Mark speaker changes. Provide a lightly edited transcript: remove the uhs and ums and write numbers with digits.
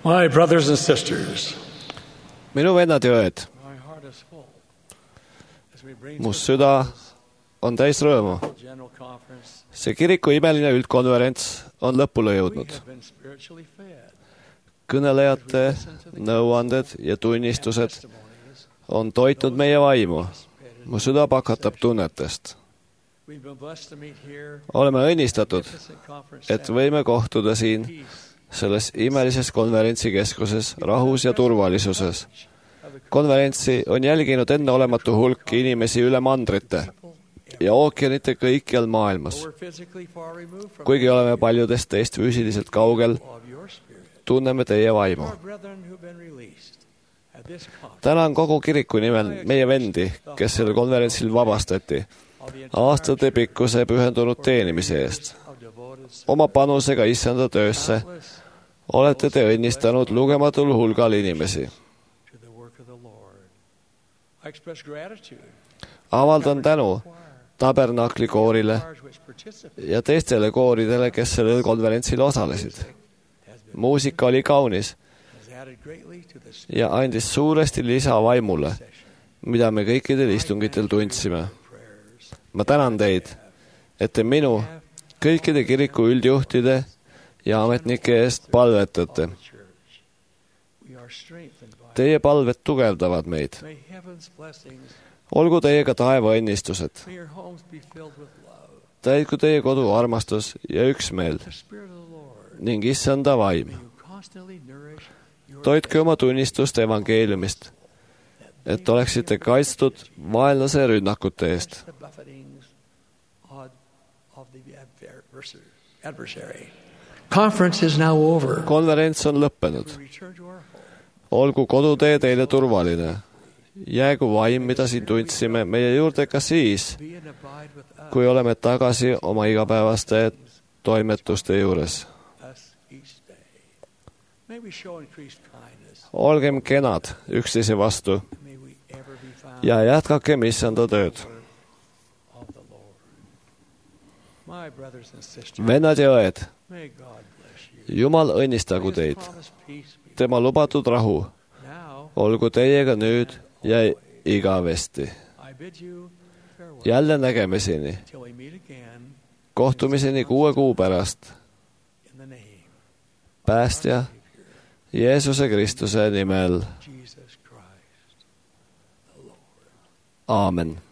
Speaker 1: My brothers and sisters,
Speaker 2: minu vennad ja õed,
Speaker 1: my heart is full as we bring
Speaker 2: mu
Speaker 1: to
Speaker 2: süda on täis rõõmu.
Speaker 1: the general conference.
Speaker 2: See kiriku imeline üldkonverents on lõpule
Speaker 1: We
Speaker 2: jõudnud.
Speaker 1: have been spiritually fed.
Speaker 2: Kõnelejate nõuanded ja tunnistused
Speaker 1: Testimonies.
Speaker 2: on toitnud meie vaimu. Mu süda pakatab tunnetest.
Speaker 1: We've been blessed to meet here.
Speaker 2: Oleme õnnistatud,
Speaker 1: Magnificent conference
Speaker 2: et
Speaker 1: center.
Speaker 2: võime kohtuda siin
Speaker 1: Peace.
Speaker 2: selles imelises konverentsikeskuses rahus ja turvalisuses.
Speaker 1: Of the
Speaker 2: Konverentsi on jälginud enneolematu hulk inimesi üle mandrite ja ookeanite kõikjal maailmas.
Speaker 1: we're physically far removed from
Speaker 2: Kuigi oleme paljudest teist füüsiliselt kaugel,
Speaker 1: of your spirit.
Speaker 2: tunneme teie vaimu.
Speaker 1: Our brethren who've been released at this conference
Speaker 2: Tänan kogu kiriku nimel meie vendi, kes sellel konverentsil vabastati,
Speaker 1: of the entire
Speaker 2: aastate pikkuse pühendunud teenimise eest.
Speaker 1: of devoted
Speaker 2: Oma panusega issanda töösse
Speaker 1: countless
Speaker 2: olete te õnnistanud lugematul hulgal inimesi.
Speaker 1: to the work of the Lord. I express gratitude.
Speaker 2: Avaldan tänu
Speaker 1: Choir,
Speaker 2: Tabernakli koorile
Speaker 1: choirs which participate
Speaker 2: ja teistele kooridele, kes sellel konverentsil osalesid.
Speaker 1: has been
Speaker 2: Muusika oli kaunis
Speaker 1: has added greatly to the
Speaker 2: ja andis suuresti lisa vaimule,
Speaker 1: session.
Speaker 2: mida me kõikidel istungitel tundsime.
Speaker 1: Prayers.
Speaker 2: Ma tänan teid, et te minu, kõikide kiriku üldjuhtide ja ametnike eest palvetate.
Speaker 1: Church. We are strengthened by
Speaker 2: Teie palved tugevdavad meid.
Speaker 1: May heaven's blessings,
Speaker 2: Olgu teiega taeva õnnistused.
Speaker 1: may your homes be filled with love.
Speaker 2: Täitku teie kodu armastus ja üksmeel
Speaker 1: The Spirit of the Lord,
Speaker 2: ning issanda vaim.
Speaker 1: may you constantly nourish your
Speaker 2: Toitke oma tunnistust evangeeliumist, et oleksite kaitstud vaenlase rünnakute eest.
Speaker 1: the buffetings of the adversary. Conference is now over.
Speaker 2: Konverents on lõppenud.
Speaker 1: We return to our home.
Speaker 2: Olgu kodutee teile turvaline. Jäägu vaim, mida siin tundsime, meie juurde ka siis,
Speaker 1: Be and abide with
Speaker 2: kui oleme tagasi oma igapäevaste toimetuste juures.
Speaker 1: us each day. May we show increased kindness.
Speaker 2: Olgem kenad üksteise vastu
Speaker 1: May we ever be found
Speaker 2: ja jätkakem issanda tööd.
Speaker 1: of the Lord. My brothers and sisters,
Speaker 2: Vennad ja õed,
Speaker 1: may God bless you.
Speaker 2: Jumal õnnistagu
Speaker 1: May
Speaker 2: teid.
Speaker 1: His promised peace be
Speaker 2: Tema lubatud rahu
Speaker 1: now.
Speaker 2: olgu teiega nüüd ja igavesti.
Speaker 1: I bid you farewell
Speaker 2: Jälle nägemiseni.
Speaker 1: till we meet again
Speaker 2: Kohtumiseni 6 kuu pärast.
Speaker 1: in the name
Speaker 2: Päästja Jeesuse Kristuse nimel.
Speaker 1: of Jesus Christ.
Speaker 2: Aamen.